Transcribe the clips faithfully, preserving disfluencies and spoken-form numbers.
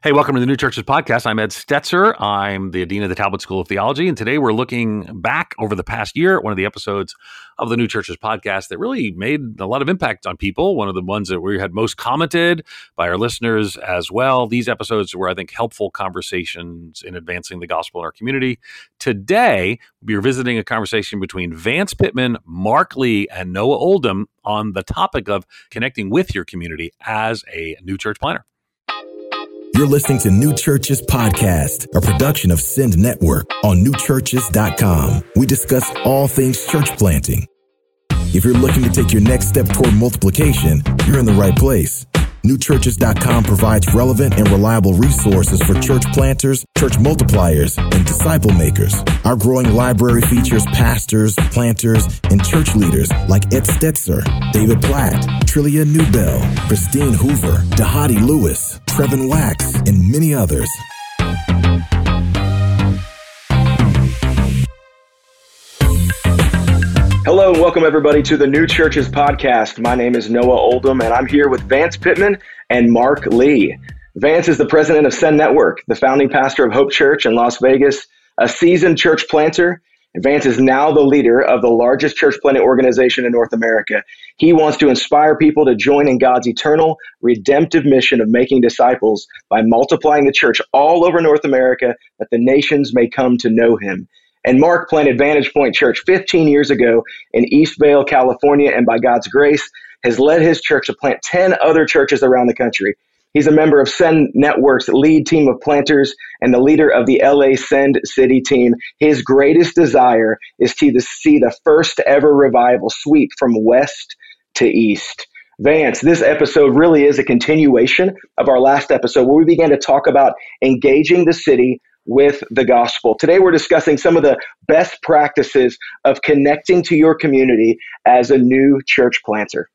Hey, welcome to the New Churches Podcast. I'm Ed Stetzer. I'm the Dean of the Talbot School of Theology, and today we're looking back over the past year at one of the episodes of the New Churches Podcast that really made a lot of impact on people, one of the ones that we had most commented by our listeners as well. These episodes were, I think, helpful conversations in advancing the gospel in our community. Today, we're visiting a conversation between Vance Pitman, Mark Lee, and Noah Oldham on the topic of connecting with your community as a new church planter. You're listening to New Churches Podcast, a production of Send Network on new churches dot com. We discuss all things church planting. If you're looking to take your next step toward multiplication, you're in the right place. new churches dot com provides relevant and reliable resources for church planters, church multipliers, and disciple makers. Our growing library features pastors, planters, and church leaders like Ed Stetzer, David Platt, Trillia Newbell, Christine Hoover, Dahadi Lewis, Trevin Wax, and many others. Hello and welcome everybody to the New Churches Podcast. My name is Noah Oldham and I'm here with Vance Pitman and Mark Lee. Vance is the president of Send Network, the founding pastor of Hope Church in Las Vegas, a seasoned church planter. And Vance is now the leader of the largest church planting organization in North America. He wants to inspire people to join in God's eternal, redemptive mission of making disciples by multiplying the church all over North America that the nations may come to know him. And Mark planted Vantage Point Church fifteen years ago in Eastvale, California, and by God's grace, has led his church to plant ten other churches around the country. He's a member of Send Network's lead team of planters and the leader of the L A Send City team. His greatest desire is to see the first ever revival sweep from west to east. Vance, this episode really is a continuation of our last episode where we began to talk about engaging the city with the gospel. Today, we're discussing some of the best practices of connecting to your community as a new church planter.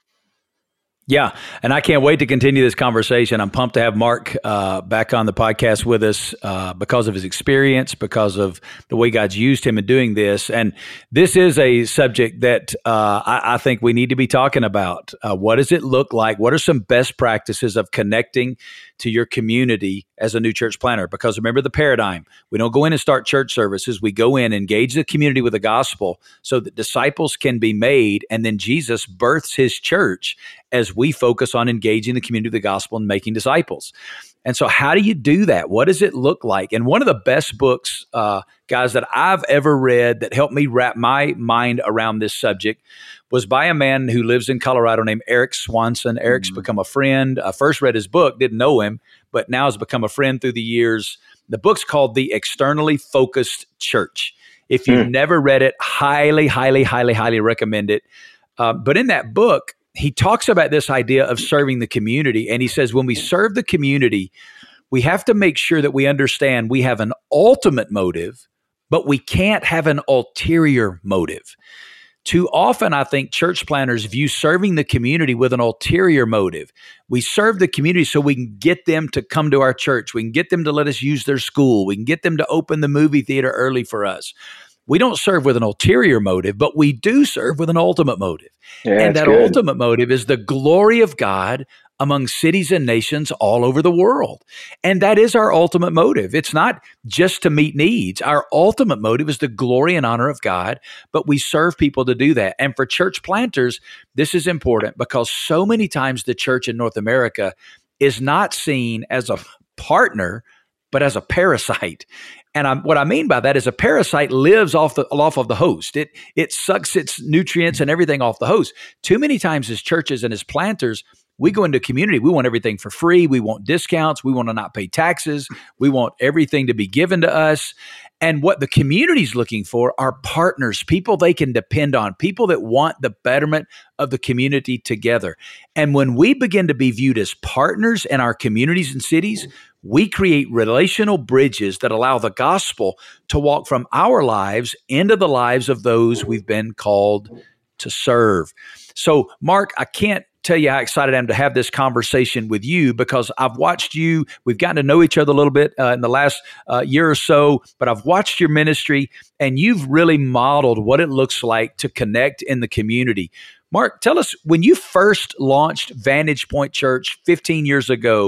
Yeah, and I can't wait to continue this conversation. I'm pumped to have Mark uh, back on the podcast with us uh, because of his experience, because of the way God's used him in doing this. And this is a subject that uh, I, I think we need to be talking about. Uh, what does it look like? What are some best practices of connecting to your community as a new church planter? Because remember the paradigm. We don't go in and start church services. We go in, engage the community with the gospel so that disciples can be made, and then Jesus births his church as we focus on engaging the community with the gospel and making disciples. And so how do you do that? What does it look like? And one of the best books, uh, guys, that I've ever read that helped me wrap my mind around this subject was by a man who lives in Colorado named Eric Swanson. Eric's mm-hmm. become a friend. I first read his book, didn't know him, but now has become a friend through the years. The book's called The Externally Focused Church. If you've mm. never read it, highly, highly, highly, highly recommend it. Uh, but in that book, he talks about this idea of serving the community. And he says, when we serve the community, we have to make sure that we understand we have an ultimate motive, but we can't have an ulterior motive. Too often, I think church planners view serving the community with an ulterior motive. We serve the community so we can get them to come to our church. We can get them to let us use their school. We can get them to open the movie theater early for us. We don't serve with an ulterior motive, but we do serve with an ultimate motive. Yeah, and that good. ultimate motive is the glory of God among cities and nations all over the world. And that is our ultimate motive. It's not just to meet needs. Our ultimate motive is the glory and honor of God, but we serve people to do that. And for church planters, this is important because so many times the church in North America is not seen as a partner, but as a parasite. And I'm, what I mean by that is a parasite lives off the off of the host. It it sucks its nutrients and everything off the host. Too many times as churches and as planters, we go into community. We want everything for free. We want discounts. We want to not pay taxes. We want everything to be given to us. And what the community's looking for are partners, people they can depend on, people that want the betterment of the community together. And when we begin to be viewed as partners in our communities and cities, we create relational bridges that allow the gospel to walk from our lives into the lives of those we've been called to serve. So, Mark, I can't tell you how excited I am to have this conversation with you because I've watched you. We've gotten to know each other a little bit uh, in the last uh, year or so, but I've watched your ministry and you've really modeled what it looks like to connect in the community. Mark, tell us, when you first launched Vantage Point Church fifteen years ago,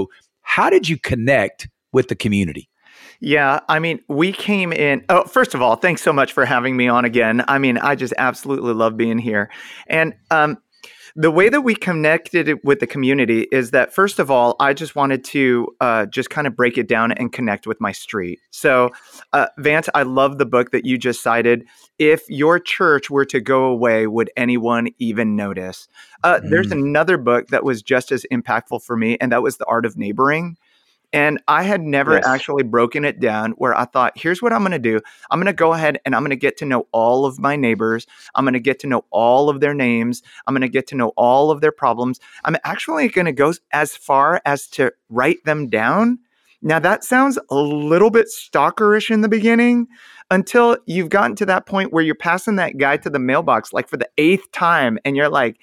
How did you connect with the community? Yeah, I mean, we came in. Oh, first of all, thanks so much for having me on again. I mean, I just absolutely love being here. And um, the way that we connected with the community is that, first of all, I just wanted to uh, just kind of break it down and connect with my street. So, uh, Vance, I love the book that you just cited. If your church were to go away, would anyone even notice? Uh, mm. There's another book that was just as impactful for me, and that was The Art of Neighboring. And I had never yes. actually broken it down where I thought, here's what I'm going to do. I'm going to go ahead and I'm going to get to know all of my neighbors. I'm going to get to know all of their names. I'm going to get to know all of their problems. I'm actually going to go as far as to write them down. Now, that sounds a little bit stalkerish in the beginning until you've gotten to that point where you're passing that guy to the mailbox, like for the eighth time. And you're like,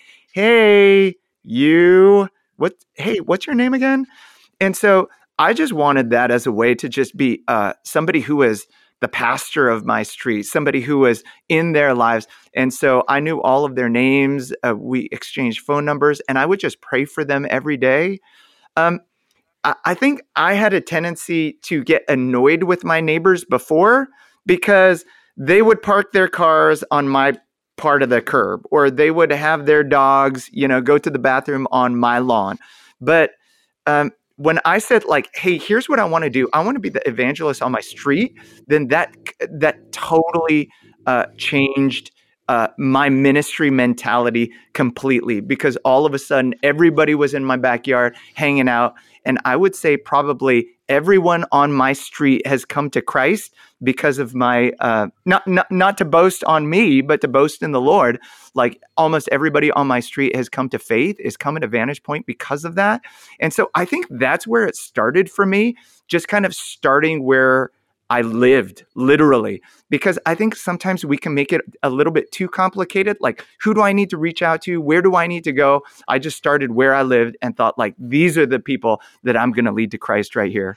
hey, you, what? Hey, what's your name again? And so I just wanted that as a way to just be uh, somebody who is the pastor of my street, somebody who was in their lives. And so I knew all of their names. Uh, we exchanged phone numbers, and I would just pray for them every day. Um, I, I think I had a tendency to get annoyed with my neighbors before because they would park their cars on my part of the curb, or they would have their dogs, you know, go to the bathroom on my lawn. But um, when I said, like, hey, here's what I want to do. I want to be the evangelist on my street. Then that that totally uh, changed uh, my ministry mentality completely, because all of a sudden everybody was in my backyard hanging out. And I would say probably everyone on my street has come to Christ because of my, uh, not, not not to boast on me, but to boast in the Lord. Like almost everybody on my street has come to faith, is come at a Vantage Point because of that. And so I think that's where it started for me, just kind of starting where I lived, literally, because I think sometimes we can make it a little bit too complicated. Like, who do I need to reach out to? Where do I need to go? I just started where I lived and thought, like, these are the people that I'm going to lead to Christ right here.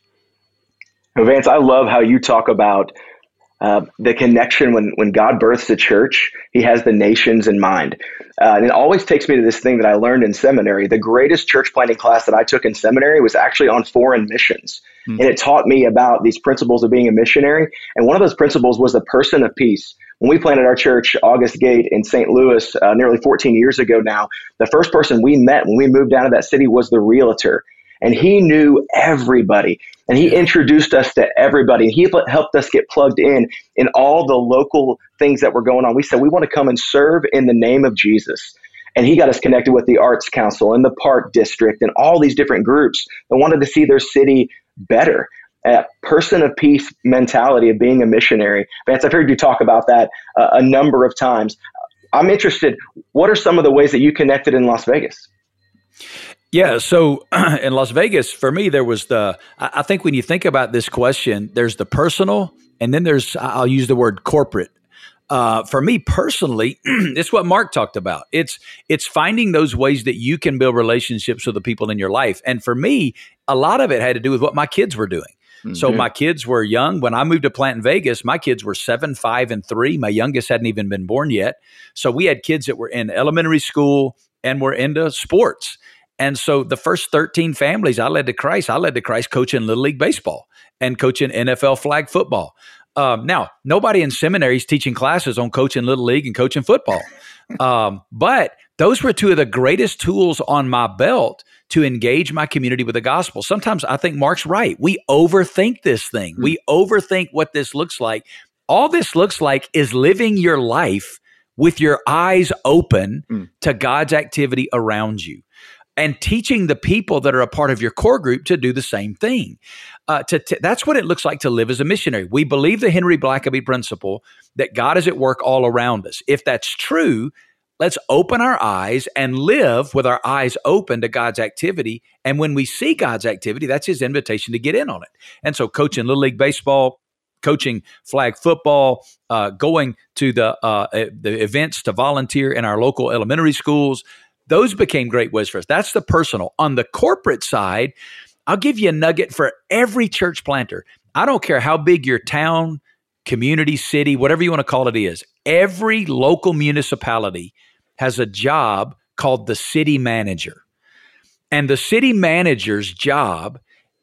Well, Vance, I love how you talk about uh, the connection when, when God births a church, he has the nations in mind. Uh, and it always takes me to this thing that I learned in seminary. The greatest church planting class that I took in seminary was actually on foreign missions. Mm-hmm. And it taught me about these principles of being a missionary. And one of those principles was the person of peace. When we planted our church, August Gate in Saint Louis, uh, nearly fourteen years ago now, the first person we met when we moved down to that city was the realtor. And he knew everybody, and he introduced us to everybody, and he helped us get plugged in in all the local things that were going on. We said, we want to come and serve in the name of Jesus. And he got us connected with the Arts Council and the Park District and all these different groups that wanted to see their city better. A person of peace mentality of being a missionary. Vance, I've heard you talk about that uh, a number of times. I'm interested, what are some of the ways that you connected in Las Vegas? Yeah. So in Las Vegas, for me, there was the, I think when you think about this question, there's the personal, and then there's, I'll use the word corporate. Uh, for me personally, it's what Mark talked about. It's, it's finding those ways that you can build relationships with the people in your life. And for me, a lot of it had to do with what my kids were doing. Mm-hmm. So my kids were young. When I moved to Plant in Vegas, my kids were seven, five, and three. My youngest hadn't even been born yet. So we had kids that were in elementary school and were into sports. And so the first thirteen families I led to Christ, I led to Christ coaching Little League Baseball and coaching N F L flag football. Um, now, nobody in seminary is teaching classes on coaching Little League and coaching football. Um, but those were two of the greatest tools on my belt to engage my community with the gospel. Sometimes I think Mark's right. We overthink this thing. Mm. We overthink what this looks like. All this looks like is living your life with your eyes open mm. to God's activity around you, and teaching the people that are a part of your core group to do the same thing. Uh, to, to, that's what it looks like to live as a missionary. We believe the Henry Blackaby principle that God is at work all around us. If that's true, let's open our eyes and live with our eyes open to God's activity. And when we see God's activity, that's his invitation to get in on it. And so coaching Little League Baseball, coaching flag football, uh, going to the, uh, the events to volunteer in our local elementary schools, those became great ways for us. That's the personal. On the corporate side, I'll give you a nugget for every church planter. I don't care how big your town, community, city, whatever you want to call it is. Every local municipality has a job called the city manager. And the city manager's job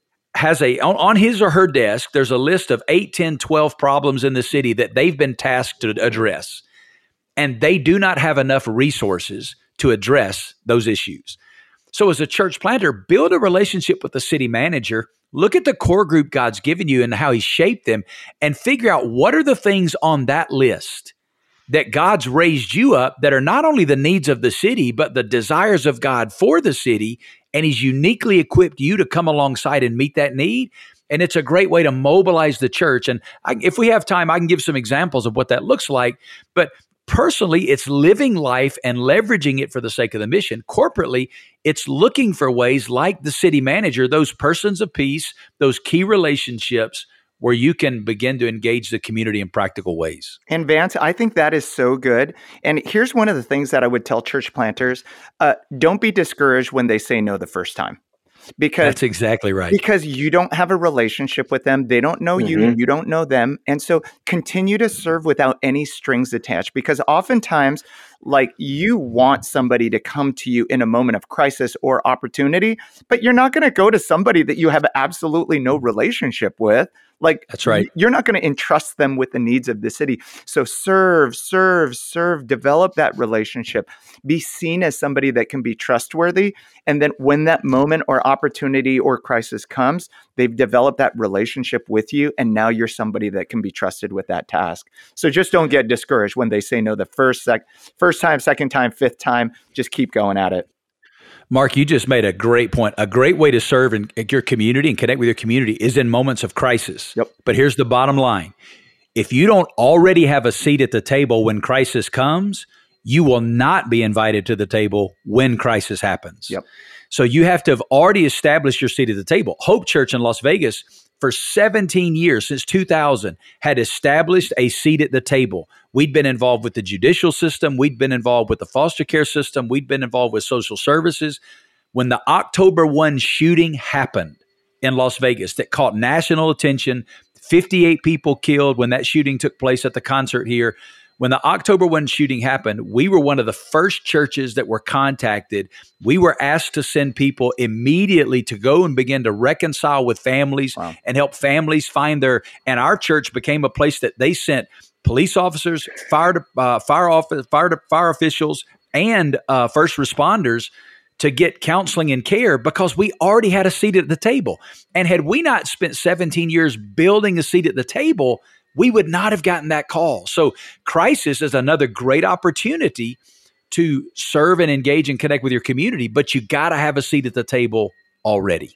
has a, on, on his or her desk, there's a list of eight, ten, twelve problems in the city that they've been tasked to address. And they do not have enough resources to address those issues. So as a church planter, build a relationship with the city manager. Look at the core group God's given you and how he shaped them, and figure out what are the things on that list that God's raised you up that are not only the needs of the city, but the desires of God for the city. And he's uniquely equipped you to come alongside and meet that need. And it's a great way to mobilize the church. And I, if we have time, I can give some examples of what that looks like. But personally, it's living life and leveraging it for the sake of the mission. Corporately, it's looking for ways like the city manager, those persons of peace, those key relationships where you can begin to engage the community in practical ways. And Vance, I think that is so good. And here's one of the things that I would tell church planters. Uh, don't be discouraged when they say no the first time. Because that's exactly right. Because you don't have a relationship with them. They don't know mm-hmm. you. You don't know them. And so continue to serve without any strings attached, because oftentimes, like, you want somebody to come to you in a moment of crisis or opportunity, but you're not going to go to somebody that you have absolutely no relationship with. Like, that's right. You're not going to entrust them with the needs of the city. So serve, serve, serve, develop that relationship, be seen as somebody that can be trustworthy. And then when that moment or opportunity or crisis comes, they've developed that relationship with you. And now you're somebody that can be trusted with that task. So just don't get discouraged when they say no the first sec, first time, second time, fifth time. Just keep going at it. Mark, you just made a great point. A great way to serve in your community and connect with your community is in moments of crisis. Yep. But here's the bottom line. If you don't already have a seat at the table when crisis comes, you will not be invited to the table when crisis happens. Yep. So you have to have already established your seat at the table. Hope Church in Las Vegas, for seventeen years, since two thousand, had established a seat at the table. We'd been involved with the judicial system. We'd been involved with the foster care system. We'd been involved with social services. When the October first shooting happened in Las Vegas that caught national attention, fifty-eight people killed when that shooting took place at the concert here. When the October first shooting happened, we were one of the first churches that were contacted. We were asked to send people immediately to go and begin to reconcile with families wow. and help families find their, and our church became a place that they sent police officers, fire, uh, fire, office, fire, fire officials, and uh, first responders to get counseling and care, because we already had a seat at the table. And had we not spent seventeen years building a seat at the table, we would not have gotten that call. So crisis is another great opportunity to serve and engage and connect with your community, but you got to have a seat at the table already.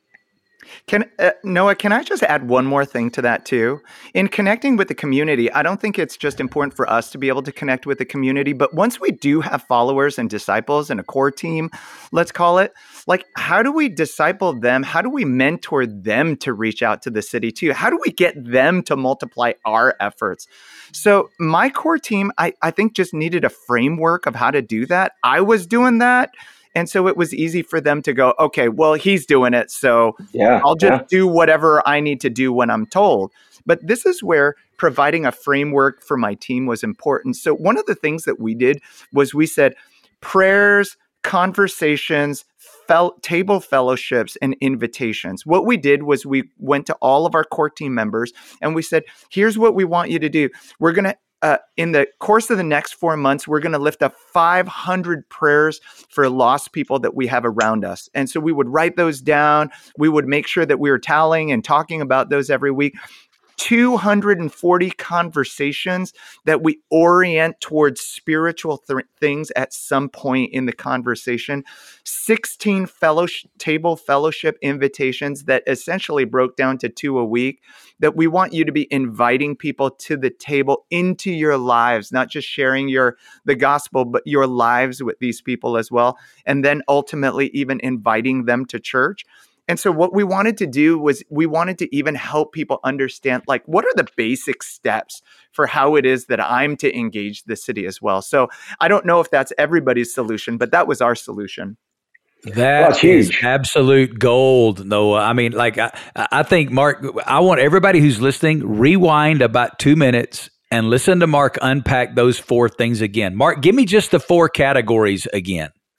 Can uh, Noah, can I just add one more thing to that too? In connecting with the community, I don't think it's just important for us to be able to connect with the community, but once we do have followers and disciples and a core team, let's call it, like, how do we disciple them? How do we mentor them to reach out to the city too? How do we get them to multiply our efforts? So my core team, I, I think just needed a framework of how to do that. I was doing that. And so it was easy for them to go, okay, well, he's doing it, so yeah, I'll just yeah. do whatever I need to do when I'm told. But this is where providing a framework for my team was important. So one of the things that we did was we said prayers, conversations, fel- table fellowships, and invitations. What we did was we went to all of our core team members and we said, here's what we want you to do. We're going to Uh, in the course of the next four months, we're going to lift up five hundred prayers for lost people that we have around us. And so we would write those down. We would make sure that we were tallying and talking about those every week. two hundred forty conversations that we orient towards spiritual th- things at some point in the conversation. sixteen fellowship, table fellowship invitations that essentially broke down to two a week, that we want you to be inviting people to the table into your lives, not just sharing your the gospel, but your lives with these people as well. And then ultimately even inviting them to church. And so what we wanted to do was we wanted to even help people understand, like, what are the basic steps for how it is that I'm to engage the city as well. So I don't know if that's everybody's solution, but that was our solution. That well, is absolute gold, Noah. I mean, like, I, I think, Mark, I want everybody who's listening, rewind about two minutes and listen to Mark unpack those four things again. Mark, give me just the four categories again.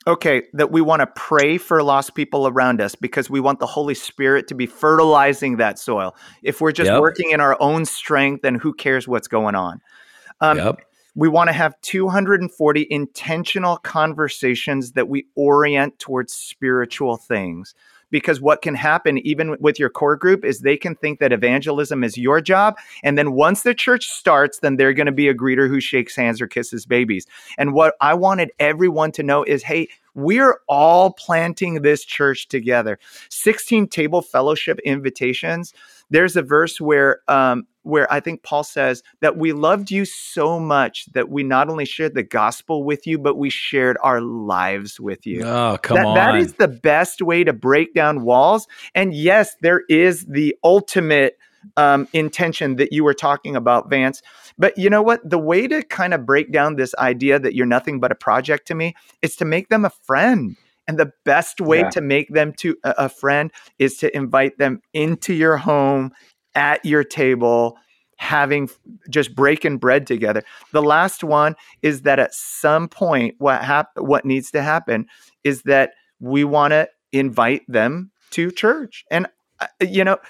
Okay, that we want to pray for lost people around us because we want the Holy Spirit to be fertilizing that soil. If we're just Yep. working in our own strength, then who cares what's going on? Um, Yep. We want to have two hundred forty intentional conversations that we orient towards spiritual things. Because what can happen even with your core group is they can think that evangelism is your job. And then once the church starts, then they're going to be a greeter who shakes hands or kisses babies. And what I wanted everyone to know is, hey, we're all planting this church together. sixteen table fellowship invitations. There's a verse where um, where I think Paul says that we loved you so much that we not only shared the gospel with you, but we shared our lives with you. Oh, come that, on. That is the best way to break down walls. And yes, there is the ultimate um, intention that you were talking about, Vance. But you know what? The way to kind of break down this idea that you're nothing but a project to me is to make them a friend. And the best way Yeah. to make them to a, a friend is to invite them into your home, at your table, having just breaking bread together. The last one is that at some point, what hap- what needs to happen is that we want to invite them to church. And, uh, you know,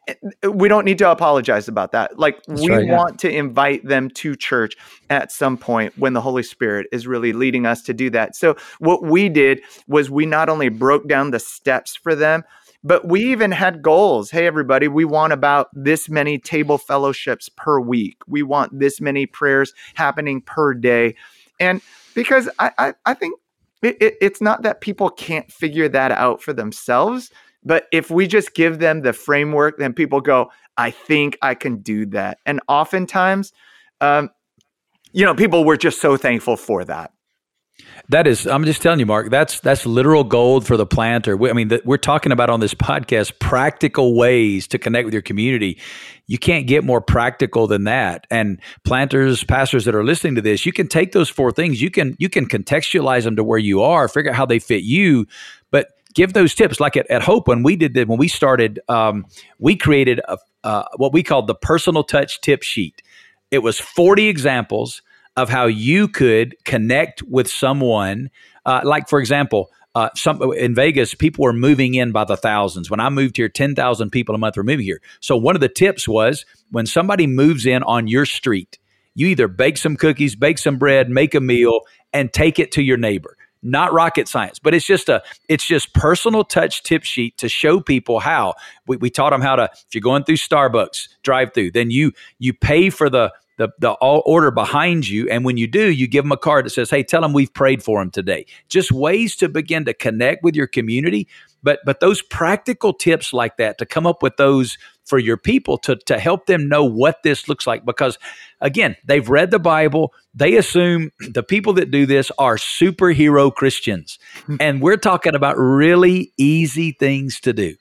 we don't need to apologize about that. Like That's we right, yeah. want to invite them to church at some point when the Holy Spirit is really leading us to do that. So what we did was we not only broke down the steps for them, but we even had goals. Hey, everybody, we want about this many table fellowships per week. We want this many prayers happening per day. And because I, I, I think it, it, it's not that people can't figure that out for themselves, but if we just give them the framework, then people go, I think I can do that. And oftentimes, um, you know, people were just so thankful for that. That is, I'm just telling you, Mark, that's that's literal gold for the planter. We, I mean, the, we're talking about on this podcast practical ways to connect with your community. You can't get more practical than that. And planters, pastors that are listening to this, you can take those four things. You can you can contextualize them to where you are, figure out how they fit you, but give those tips. Like at, at Hope, when we did that, when we started, um, we created a, uh, what we called the personal touch tip sheet. It was forty examples of how you could connect with someone. Uh, like, for example, uh, some in Vegas, people were moving in by the thousands. When I moved here, ten thousand people a month were moving here. So one of the tips was when somebody moves in on your street, you either bake some cookies, bake some bread, make a meal, and take it to your neighbor. Not rocket science, but it's just a it's just personal touch tip sheet to show people how. We, we taught them how to, if you're going through Starbucks drive through, then you you pay for the the the all order behind you, and when you do, you give them a card that says, "Hey, tell them we've prayed for them today." Just ways to begin to connect with your community, but but those practical tips like that, to come up with those for your people to to help them know what this looks like, because again, they've read the Bible. They assume the people that do this are superhero Christians, and we're talking about really easy things to do.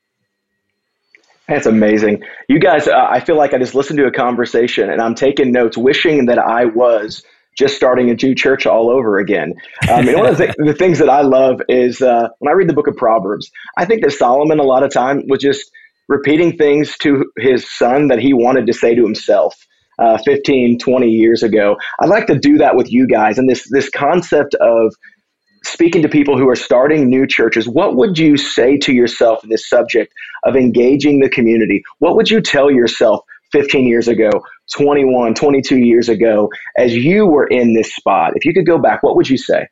That's amazing. You guys, uh, I feel like I just listened to a conversation and I'm taking notes, wishing that I was just starting a new church all over again. Um, and one of the, th- the things that I love is uh, when I read the book of Proverbs, I think that Solomon a lot of time was just repeating things to his son that he wanted to say to himself uh, fifteen, twenty years ago. I'd like to do that with you guys. And this, this concept of speaking to people who are starting new churches, what would you say to yourself in this subject of engaging the community? What would you tell yourself fifteen years ago, twenty-one, twenty-two years ago, as you were in this spot? If you could go back, what would you say?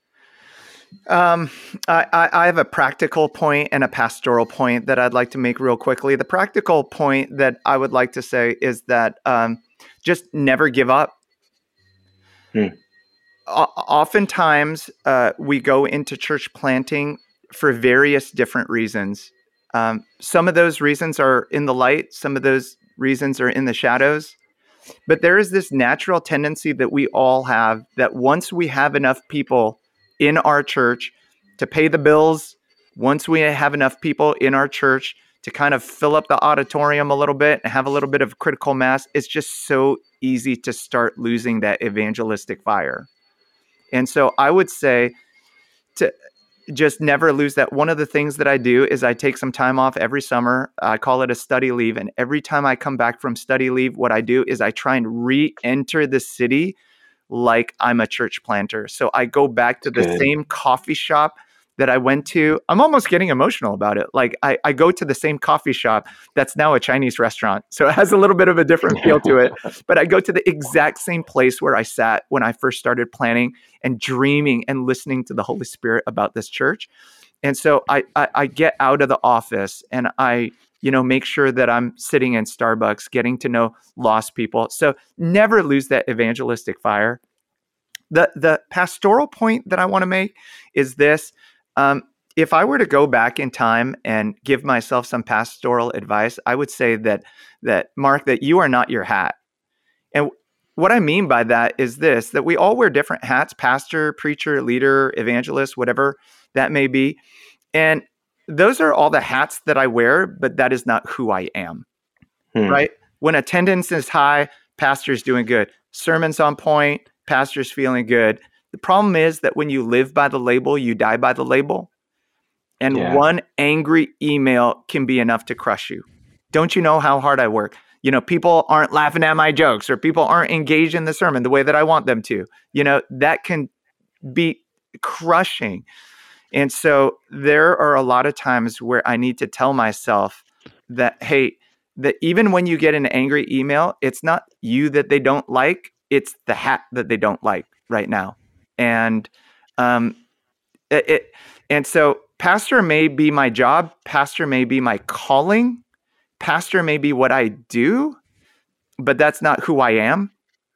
Um, I, I have a practical point and a pastoral point that I'd like to make real quickly. The practical point that I would like to say is that um, just never give up. Hmm. Oftentimes, uh, we go into church planting for various different reasons. Um, some of those reasons are in the light. Some of those reasons are in the shadows. But there is this natural tendency that we all have that once we have enough people in our church to pay the bills, once we have enough people in our church to kind of fill up the auditorium a little bit and have a little bit of critical mass, it's just so easy to start losing that evangelistic fire. And so I would say to just never lose that. One of the things that I do is I take some time off every summer. I call it a study leave. And every time I come back from study leave, what I do is I try and re-enter the city like I'm a church planter. So I go back to the Good. same coffee shop that I went to. I'm almost getting emotional about it. Like I, I go to the same coffee shop that's now a Chinese restaurant. So it has a little bit of a different feel to it. But I go to the exact same place where I sat when I first started planning and dreaming and listening to the Holy Spirit about this church. And so I, I, I get out of the office and I, you know, make sure that I'm sitting in Starbucks, getting to know lost people. So never lose that evangelistic fire. The the pastoral point that I want to make is this. Um, if I were to go back in time and give myself some pastoral advice, I would say that, that Mark, that you are not your hat. And what I mean by that is this, that we all wear different hats: pastor, preacher, leader, evangelist, whatever that may be. And those are all the hats that I wear, but that is not who I am, hmm. right? When attendance is high, pastor's doing good. Sermon's on point, pastor's feeling good. The problem is that when you live by the label, you die by the label. And yeah. one angry email can be enough to crush you. Don't you know how hard I work? You know, people aren't laughing at my jokes, or people aren't engaged in the sermon the way that I want them to. You know, that can be crushing. And so there are a lot of times where I need to tell myself that, hey, that even when you get an angry email, it's not you that they don't like, it's the hat that they don't like right now. And um, it, it and so pastor may be my job, pastor may be my calling, pastor may be what I do, but that's not who I am.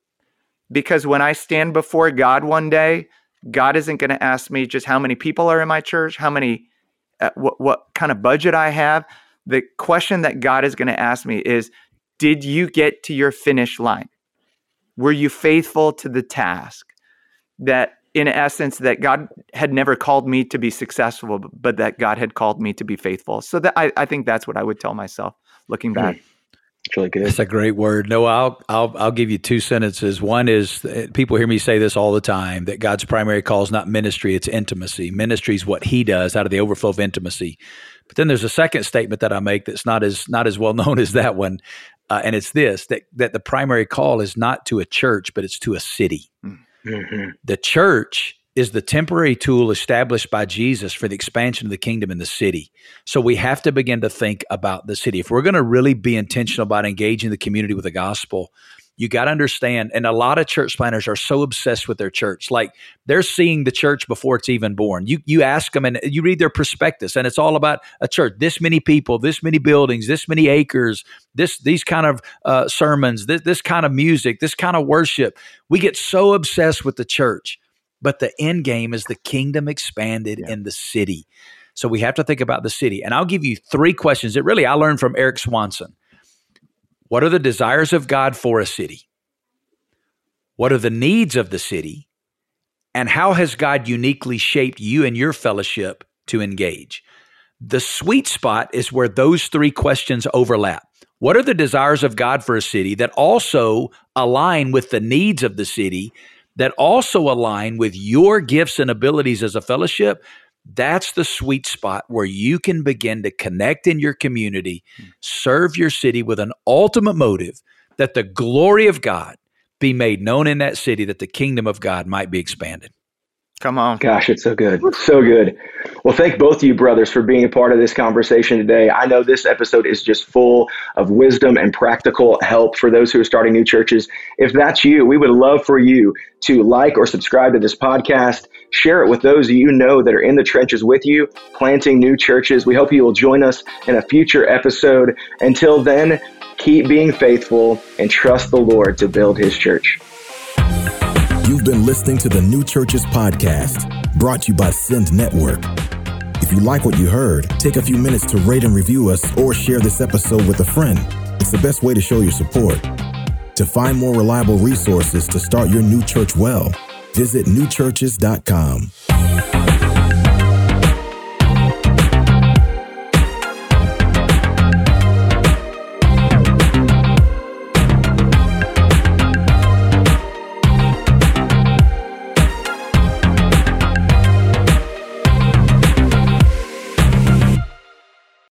Because when I stand before God one day, God isn't going to ask me just how many people are in my church, how many, uh, what, what kind of budget I have. The question that God is going to ask me is, did you get to your finish line? Were you faithful to the task? That in essence, that God had never called me to be successful, but that God had called me to be faithful. So that I, I think that's what I would tell myself looking back. It's really good. That's a great word. No, I'll, I'll, I'll give you two sentences. One is, people hear me say this all the time, that God's primary call is not ministry, it's intimacy. Ministry is what he does out of the overflow of intimacy. But then there's a second statement that I make that's not as, not as well known as that one. Uh, and it's this, that, that the primary call is not to a church, but it's to a city. Mm-hmm. The church is the temporary tool established by Jesus for the expansion of the kingdom in the city. So we have to begin to think about the city. If we're going to really be intentional about engaging the community with the gospel, you got to understand, and a lot of church planners are so obsessed with their church, like they're seeing the church before it's even born. You you ask them and you read their prospectus, and it's all about a church, this many people, this many buildings, this many acres, this these kind of uh, sermons, this, this kind of music, this kind of worship. We get so obsessed with the church, but the end game is the kingdom expanded yeah. in the city. So we have to think about the city. And I'll give you three questions that really I learned from Eric Swanson. What are the desires of God for a city? What are the needs of the city? And how has God uniquely shaped you and your fellowship to engage? The sweet spot is where those three questions overlap. What are the desires of God for a city that also align with the needs of the city, that also align with your gifts and abilities as a fellowship? That's the sweet spot where you can begin to connect in your community, serve your city with an ultimate motive that the glory of God be made known in that city, that the kingdom of God might be expanded. Come on. Gosh, it's so good. So good. Well, thank both of you brothers for being a part of this conversation today. I know this episode is just full of wisdom and practical help for those who are starting new churches. If that's you, we would love for you to like or subscribe to this podcast, share it with those you know that are in the trenches with you, planting new churches. We hope you will join us in a future episode. Until then, keep being faithful and trust the Lord to build his church. You've been listening to the New Churches Podcast, brought to you by Send Network. If you like what you heard, take a few minutes to rate and review us or share this episode with a friend. It's the best way to show your support. To find more reliable resources to start your new church well, visit new churches dot com.